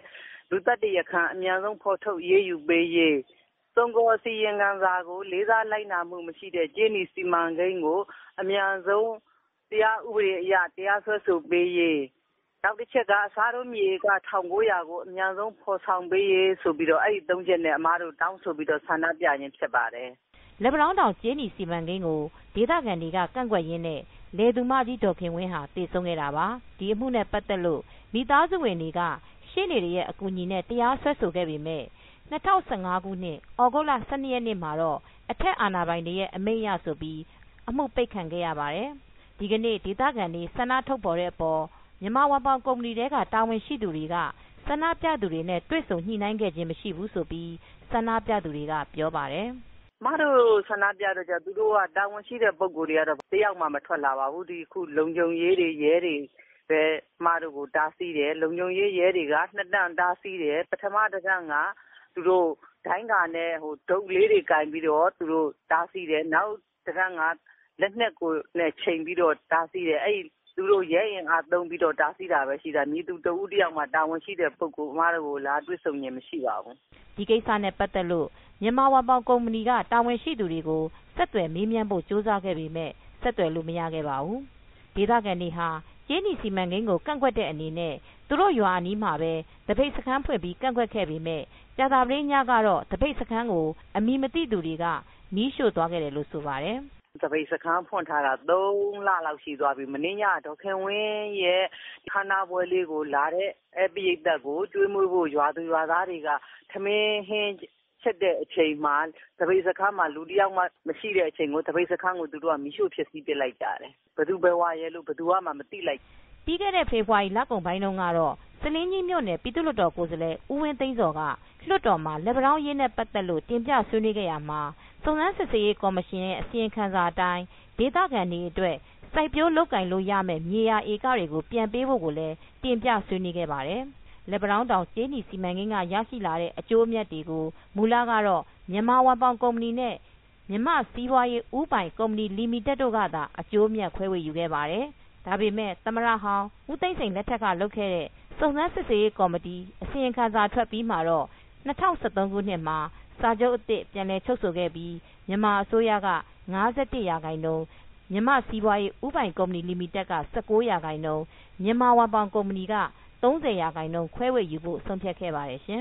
လူသက်တရခန့်အများဆုံးဖော်ထုတ်ရေးယူပေးရေးစုံကောစီရင်ခံစာကိုလေးစားလိုက်နာမှုမရှိတဲ့ကြေးနီစီမံကိန်းကိုအများဆုံးတရားဥပဒေအရတရားစွဲဆိုပေးရေးနောက်တစ်ချက်ကအစားတို့မြေက၁၉၀၀ကိုအများဆုံးဖော်ဆောင်ပေးရေးဆိုပြီးတော့အဲ့ဒီသုံးချက်နဲ့အမားတို့တောင်းဆိုပြီးတော့ဆန္ဒပြခြင်းဖြစ်ပါတယ်လက်ပံတောင်းတောင်ကြေးနီစီမံကိန်းကိုဒေသခံတွေကကန့်ကွက်ရင်းနဲ့လေသူမကြီးဒေါ်ခင်ဝင်းဟာတည်ဆုံးခဲ့တာပါဒီအမှုနဲ့ပတ်သက်လို့မိသားစုဝင်တွေကရှင်းနေတဲ့ရဲ့အကူအညီနဲ့တရားစွဲဆိုခဲ့ပေမဲ့၂၀၁၅ခုနှစ်ဩဂုတ်လ၁၂ရက်နေ့မှာတော့အထက်အာဏာပိုင်တွေရဲ့အမိန့်ရဆိုပြီးအမှုပိတ်ခံခဲ့ရပါတယ်ဒီကနေ့ဒေသခံတွေဆန္ဒထုတ်ပေါ်တဲ့အပေါ်မြန်မာဝမ်ပေါင်ကုမ္ပဏီတွေကတာဝန်ရှိသူတွေကဆန္ဒပြသူတွေနဲ့တွေ့ဆုံညှိနှိုင်းခဲ့ခြင်းမရှိဘူးဆိုပြီးဆန္ဒပြသူတွေကပြောပါတယ်မတို့ဆန္ဒပြတော့ကြသူတို့ကတာဝန်ရှိတဲ့ပုံကိုယ်တွေကတော့တယောက်မှမထွက်လာပါဘူးဒီခုလုံခြုံရေးတွေရဲတွေပဲမတို့ကိုတားဆီးတယ်လုံခြုံရေးရဲတွေကနှစ်တန်းတားဆီးတယ်ပထမတစ်ခါကသူတို့ဒိုင်းကာနဲ့ဟိုဒုတ်လေးတွေကင်ပြီးတော့သူတို့တားဆီးတယ်နောက်တစ်ခါကလက်နဲ့ကိုနဲ့ချိန်ပြီးတော့တားဆီးတယ်အဲ့သူတို့ရဲရင်အားသုံးပြီးတော့တားဆီးတာပဲရှိတာမြေသူတဦးတယောက်မှတာဝန်ရှိတဲ့ပုဂ္ဂိုလ်အမားတို့ကိုလာတွေ့ဆုံခြင်းမရှိပါဘူးဒီကိစ္စနဲ့ပတ်သက်လို့မြန်မာဝမ်ပေါင်ကုမ္ပဏီကတာဝန်ရှိသူတွေကိုဆက်သွယ်မေးမြန်းဖို့ကြိုးစားခဲ့ပေမဲ့ဆက်သွယ်လို့မရခဲ့ပါဘူးဒေသခံတွေဟာကြေးနီစီမံကိန်းကိုကန့်ကွက်တဲ့အနေနဲ့သူတို့ရွာအနီးမှာပဲတပိတ်စခန်းဖွင့်ပြီးကန့်ကွက်ခဲ့ပေမဲ့ကြာသပတေးညကတော့တပိတ်စခန်းကိုအမည်မသိသူတွေကမီးရှို့သွားခဲ့တယ်လို့ဆိုပါတယ်တပိတ်စခန်းဖွင့်ထားတာသုံးလလောက်ရှိသွားပြီမင်းညဒေါက်ခင်ဝင်းရဲ့ခန္ဓာပွဲလေးကိုလာတဲ့အပိယိတ်သက်ကိုကျွေးမွေးဖို့ရွာသူရွာသားတွေကထမင်းဟင်းချက်တဲ့အချိန်မှာတပိတ်စခန်းမှာလူတယောက်မှမရှိတဲ့အချိန်ကိုတပိတ်စခန်းကိုသူတို့ကမီးရှို့ဖြစ်စီးပစ်လိုက်ကြတယ်ဘယ်သူဘယ်ဝါရဲလို့ဘယ်သူမှမသိလိုက်ပြီးခဲ့တဲ့ဖေဖော်ဝါရီလကုန်ပိုင်းတုန်းကတော့စလင်းကြီးမြို့နယ်ပြည်သူ့လွှတ်တော်ကိုယ်စားလှယ်ဦးဝင်းသိန်းစော်ကလွှတ်တော်မှာလက်ပံတောင်းရေးနဲ့ပတ်သက်လို့တင်ပြဆွေးနွေးခဲ့ရမှာစုံစမ်းစစ်ဆေးရေးကော်မရှင်ရဲ့အစီရင်ခံစာအတိုင်းဒေသခံတွေအတွက်စိုက်ပျိုးလုပ်ကိုင်လို့ရမယ့်မြေယာဧကတွေကိုပြန်ပေးဖို့ကိုလည်းတင်ပြဆွေးနွေးခဲ့ပါတယ်လက်ပံတောင်းတောင်ကြေးနီစီမံကိန်းကရရှိလာတဲ့အကျိုးအမြတ်တွေကိုမူလကတော့မြန်မာဝမ်ပေါင်ကုမ္ပဏီနဲ့မြန်မာစီးပွားရေးဦးပိုင်ကုမ္ပဏီလီမိတက်တို့ကသာအကျိုးအမြတ်ခွဲဝေယူခဲ့ပါတယ်ဒါပေမဲ့သမရဟောင်းဦးသိန်းစိန်လက်ထက်ကလုပ်ခဲ့တဲ့စုံစမ်းစစ်ဆေးရေးကော်မတီအစီရင်ခံစာထွက်ပြီးမှာတော့၂၀၁၃ခုနှစ်မှာစာချုပ်အသစ်ပြန်လည်ချုပ်ဆိုခဲ့ပြီးမြန်မာအစိုးရက၅၁ရာခိုင်နှုန်းမြန်မာစီးပွားရေးဦးပိုင်ကုမ္ပဏီလီမိတက်က၁၉ရာခိုင်နှုန်းမြန်မာဝမ်ပေါင်ကုမ္ပဏီက၃၀ရာခိုင်နှုန်းခွဲဝေယူဖို့ဆုံးဖြတ်ခဲ့ပါတယ်ရှင်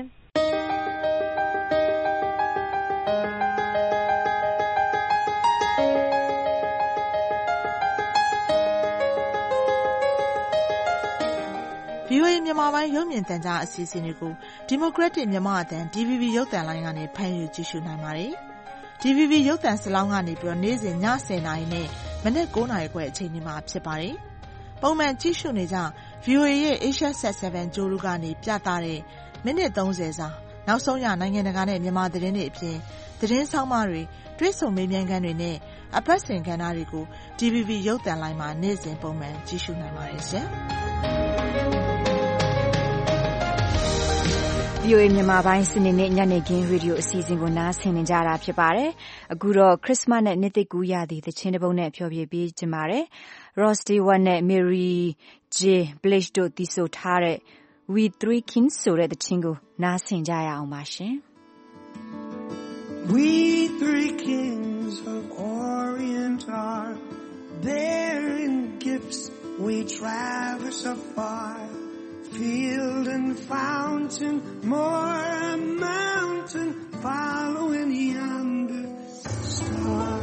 ဗီအိုအေ မြန်မာပိုင်းရုပ်မြင်သံကြားအစီအစဉ်တွေကို Democratic မြန်မာအသံ ဒီ ဗီ ဘီ ရုပ်သံလိုင်းကနေဖမ်းယူကြည့်ရှုနိုင်ပါတယ်။ ဒီ ဗီ ဘီ ရုပ်သံစလောင်းကနေပြီးတော့နေ့စဉ်ညဆယ်နာရီနဲ့မနက်၉နာရီခွဲအချိန်ဒီမှာဖြစ်ပါတယ်။ပုံမှန်ကြည့်ရှုနေကြ ဗီအိုအေရဲ့ Asia Sat 7ကြိုးလူကနေပြသတဲ့မိနစ်သုံးဆယ်စာနောက်ဆုံးရနိုင်ငံတကာနဲ့မြန်မာသတင်းတွေအပြင်သတင်းဆောင်မတွေတွေ့ဆုံမေးမြန်းခန်းတွေနဲ့အပတ်စဉ်ကဏ္ဍတွေကို ဒီ ဗီ ဘီ ရုပ်သံလိုင်းမှာနေ့စဉ်ပုံမှန်ကြည့်ရှုနိုင်ပါတယ်ရှင်။ဗီအိုအေ မြန်မာပိုင်းစနေနေ့ညနေခင်းရေဒီယိုအစီအစဉ်ကိုနားဆင်နေကြတာဖြစ်ပါတယ်။အခုတော့ခရစ်စမတ်နဲ့နှစ်သစ်ကူးရာသီသီချင်းတစ်ပုဒ်နဲ့ဖျော်ဖြေပေးကြပါတယ်။ Ross Stewart နဲ့ Mary J. Blige တို့တည်ဆိုထားတဲ့ We Three Kings ဆိုတဲ့သီချင်းကိုနားဆင်ကြရအောင်ပါရှင်။ We three kings of Orient are bearing gifts we traverse afar.Field and fountain, moor and mountain, following yonder star.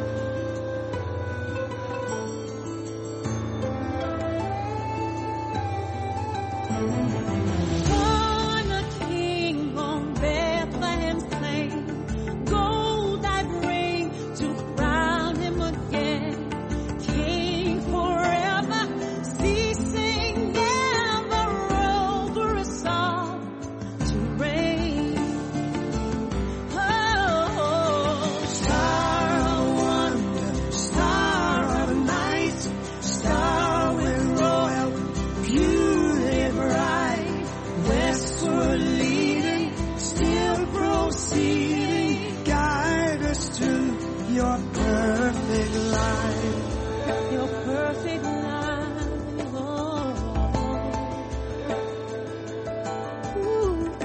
Born a king on Bethlehem's plain, gold I'd bring to crown him again, king forever, ceasing.Your perfect life, your perfect life, oh. Ooh.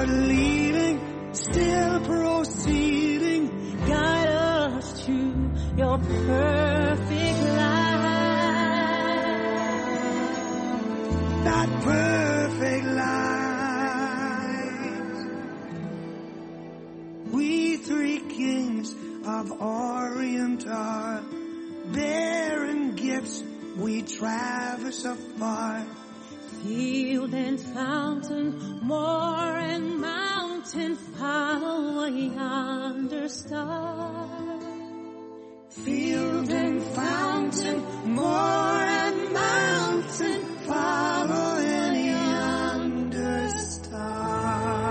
but leading, still proceeding. Guide us to your perfect life. That perfect life. We three kings of Orient are bearing gifts, we traverse afar. Field and fountain, moor and mountain, follow yonder star. Field and fountain, moor and mountain, follow yonder star.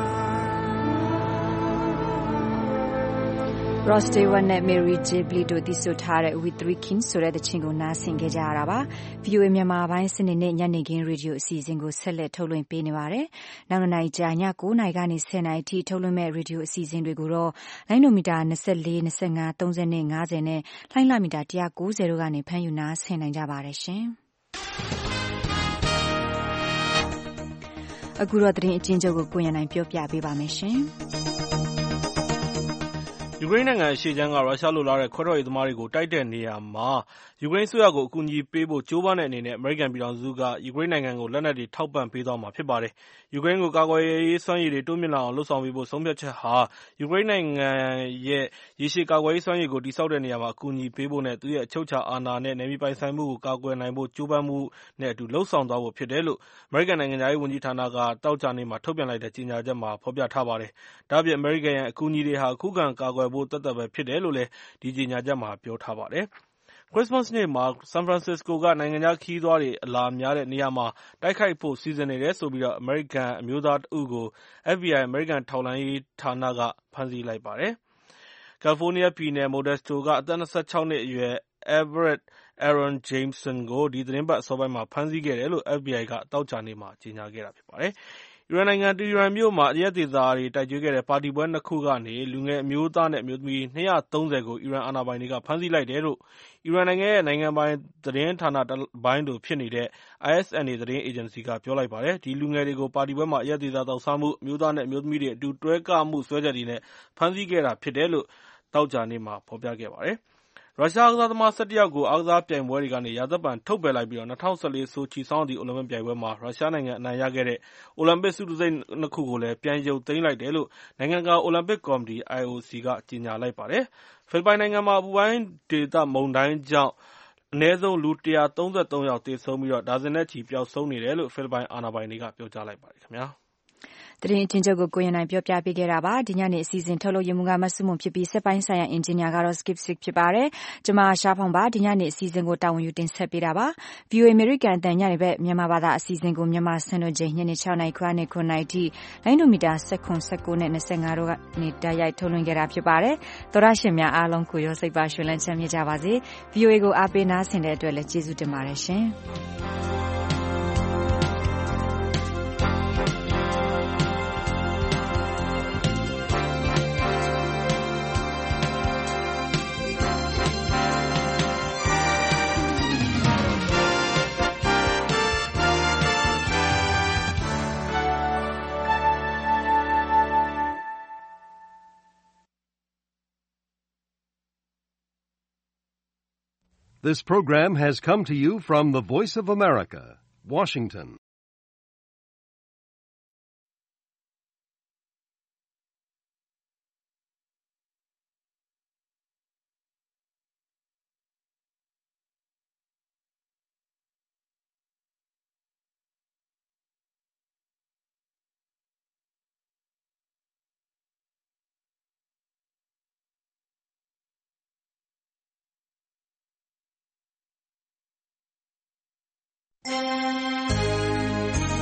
Ross Stewart နဲ့ Mary J. Blige တို့တည်ဆိုထားတဲ့ We Three Kings ဆိုတဲ့သချင်းကိုနားဆင်ခဲ့ကြရတာပါ။ V O A မြန်မာပိုင်းစနေနေ့ညနေခင်းရေဒီယိုအစီအစဉ်ကိုဆက်လက်ထုတ်လွှင့်ပေးနေပါတယ်။နောက်နှစ်နာရီကြာည၉နာရီကနေ၁၀နာရီအထိထုတ်လွှင့်မဲ့ရေဒီယိုအစီအစဉ်တွေကိုတော့လိုင်းနိုမီတာ၂၄ ၂၅ ၃၀နဲ့၅၀နဲ့လိုင်းလမီတာ၁၉၀တို့ကနေဖမ်းယူနားဆင်နိုင်ကြပါတယ်ရှင်။အခုတော့သတင်းအကျဉ်းချုပ်ကိုကိုရန်နိုင်ပြောပြပေးပါမယ်ရှင်။ယူကရိန်းနိုင်ငံအရှေ့ခြမ်းကရုရှားလိုလားတဲ့ခွဲထွက်ရေးသမားတွေကိုတိုက်တဲ့နေရာမှာယူကရိန်းအစိုးရကိုအကူအညီပေးဖို့ကြိုးပမ်းတဲ့အနေနဲ့အမေရိကန်ပြည်ထောင်စုကယူကရိန်းနိုင်ငံကိုလက်နက်တွေထောက်ပံ့ပေးသွားမှာဖြစ်ပါတယ်။ယူကရိန်းကိုကာကွယ်ရေးစွမ်းရည်တွေတိုးမြှင့်လာအောင်လုပ်ဆောင်ပေးဖို့ဆုံးဖြတ်ချက်ဟာယူကရိန်းနိုင်ငံရဲ့ရေရှည်ကာကွယ်ရေးစွမ်းရည်ကိုတည်ဆောက်တဲ့နေရာမှာအကူအညီပေးဖို့နဲ့သူ့ရဲ့အချုပ်အခြာအာဏာနဲ့နယ်မြေပိုင်ဆိုင်မှုကိုကာကွယ်နိုင်ဖို့ကြိုးပမ်းမှုနဲ့အတူလုပ်ဆောင်သွားဖို့ဖြစ်တယ်လို့အမေရိကန်နိုင်ငံခြားရေးဝန်ကြီးဌာနကသောကြာနေ့မှာထုတ်ပြန်လိုက်တဲ့ကြေညာချက်မှာဖော်ပြထားပါတယ်။ဒါ့အပြင်အမေရိကန်ရဲ့အကူအညီတွေဟာခုခံကာကွယ်ဖို့သက်သက်ပဲဖြစ်တယ်လို့လည်းဒီကြေညာချက်မှာပြောထားပါတယ်။ ခရစ္စမတ်နေ့မှာဆန်ဖရန်စစ္စကိုကနိုင်ငံခြားခရီးသွားတွေအလာများတဲ့နေရာမှာတိုက်ခိုက်ဖို့စီစဉ်နေတယ်ဆိုပြီးအမေရိကန်အမျိုးသားတဦးကို F B I အမေရိကန်ထောက်လှမ်းရေးဌာနကဖမ်းဆီးလိုက်ပါတယ်။ကယ်လီဖိုးနီးယားပြည်နယ် Modesto ကအသက်၂၆နှစ်အရွယ် Everett Aaron Jameson ကိုဒီသီတင်းပတ်အစောပိုင်းမှာဖမ်းဆီးခဲ့တယ်လို့ F B I ကသောကြာနေ့မှာကြေညာခဲ့တာဖြစ်ပါတယ်။အီရန်နိုင်ငံတီဟီရန်မြို့မှာအရက်သေစာတွေတိုက်ကျွေးခဲ့တဲ့ပါတီပွဲနှစ်ခုကနေလူငယ်အမျိုးသားနဲ့အမျိုးသမီး၂၃၀ကိုအီရန်အာဏာပိုင်တွေကဖမ်းဆီးလိုက်တယ်လို့အီရန်နိုင်ငံရဲ့နိုင်ငံပိုင်သတင်းဌာနတပိုင်းလိုဖြစ်နေတဲ့ I S N A သတင်းအေဂျင်စီကပြောလိုက်ပါတယ်။ဒီလူငယ်တွေကိုပါတီပွဲမှာအရက်သေစာသောက်စားမှုအမျိုးသားနဲ့အမျိုးသမီးတွေအတူတွဲကမှုစွဲချက်တွေနဲ့ဖမ်းဆီးခဲ့တာဖြစ်တယ်လို့သောကြာနေ့မှာဖော်ပြခဲ့ပါတယ်။ရုရှားအားကစားသမား၁၁ယောက်ကိုအားကစားပြိုင်ပွဲတွေကနေရာသက်ပန်ထုတ်ပယ်လိုက်ပြီး၂၀၁၄ဆိုချီဆောင်းရာသီအိုလံပစ်ပြိုင်ပွဲမှာရုရှားနိုင်ငံအနိုင်ရခဲ့တဲ့အိုလံပစ်ဆုတံဆိပ်နှစ်ခုကိုလည်းပြန်ရုပ်သိမ်းလိုက်တယ်လို့နိုင်ငံတကာအိုလံပစ်ကော်မတီ I O C ကကြေညာလိုက်ပါတယ်။ဖိလစ်ပိုင်နိုင်ငံမှာအပူပိုင်းဒေသမုန်တိုင်းကြောင့်အနည်းဆုံးလူ၁၃၃ယောက်သေဆုံးပြီးဒါဇင်နဲ့ချီပျောက်ဆုံးနေတယ်လို့ဖိလစ်ပိုင်အာဏာပိုင်တွေကပြောကြားလိုက်ပါတယ်ခင်ဗျာ။သတင်းအကျဉ်းချုပ်ကိုကိုရန်နိုင်ပြောပြပေးခဲ့တာပါဒီညနေအစီအစဉ်ထုတ်လုပ်ရမှုကမဆုမွန်ဖြစ်ပြီးစက်ပိုင်းဆိုင်ရာအင်ဂျင်နီယာကတော့ Skip Sick ဖြစ်ပါတယ်ကျွန်မရှားဖောင်ပါဒီညနေအစီအစဉ်ကိုတာဝန်ယူတင်ဆက်ပေးတာပါ V O A American အတန်ညနေဘက်မြန်မာဘာသာအစီအစဉ်ကိုမြန်မာစံတော်ချိန်ညနေ၆နာရီခွဲနဲ့9နာရီထိလိုင်းဒိုမီတာ၁၇ ၁၉နဲ့၂၅တို့ကနေတိုက်ရိုက်ထုတ်လွှင့်ခဲ့တာဖြစ်ပါတယ်သောရရှင်များအားလုံးကိုရောစိတ်ပါရှင်လန်းချမ်းမြေ့ကြပါစေ V O A ကိုအားပေးနားဆင်တဲ့အတွက်လည်းကျေးဇူးတင်ပါတယ်ရှင် This program has come to you from the Voice of America, Washington. Thank you.